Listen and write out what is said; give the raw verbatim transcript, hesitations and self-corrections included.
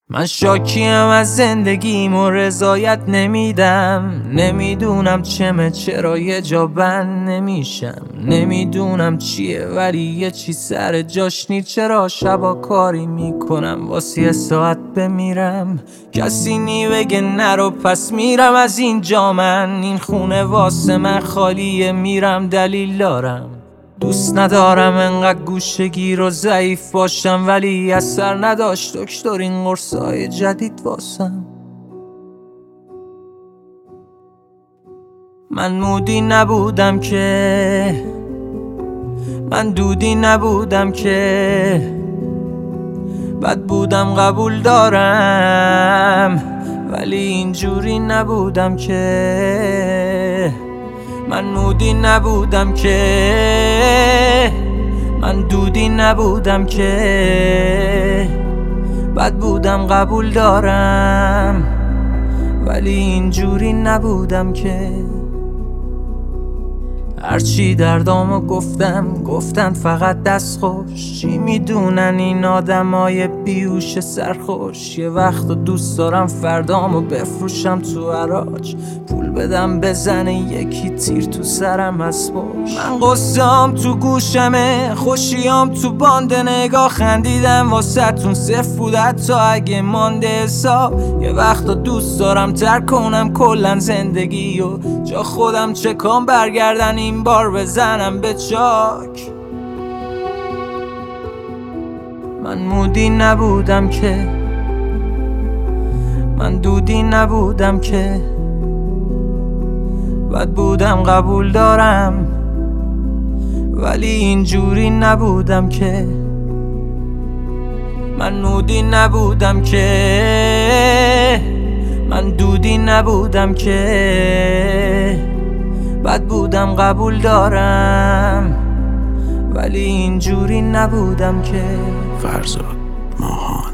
من شاکیم از زندگیم و رضایت نمیدم. نمیدونم چمه چرا یه جا بند نمیشم. نمیدونم چیه ولی یه چی سر جاش نی. چرا شبا کاری میکنم واسه یه ساعت بمیرم. کسی نی بگه نرو پس میرم از اینجا. من این خونه واسه من خالیه میرم دلیل دارم. دوست ندارم انقدر گوشه‌گیر و ضعیف باشم ولی اثر نداشت دکتر این قرصای جدید واسم. من مودی نبودم که من دودی نبودم که بد بودم قبول دارم ولی اینجوری نبودم که. من مودی نبودم که من دودی نبودم که بد بودم قبول دارم ولی اینجوری نبودم که. هرچی دردامو گفتم گفتن فقط دست خوش. چی میدونن این آدمای بیوش سرخوش. یه وقت دوست دارم فردامو بفروشم تو حراج. پول بدم بزنه یکی تیر تو سرم از پشت. من قصه‌ام تو گوشمه خوشیام تو باند. نگاه خندیدم واسه تون صفر بود حتی اگه مانده حساب. یه وقت دوست دارم ترک کنم کلن زندگی و جا خودم چکام برگردن این بار بزنم به چاک. من مودی نبودم که من دودی نبودم که بد بودم قبول دارم ولی اینجوری نبودم که. من مودی نبودم که من دودی نبودم که بد بودم قبول دارم ولی اینجوری نبودم که. فرزاد ماهان.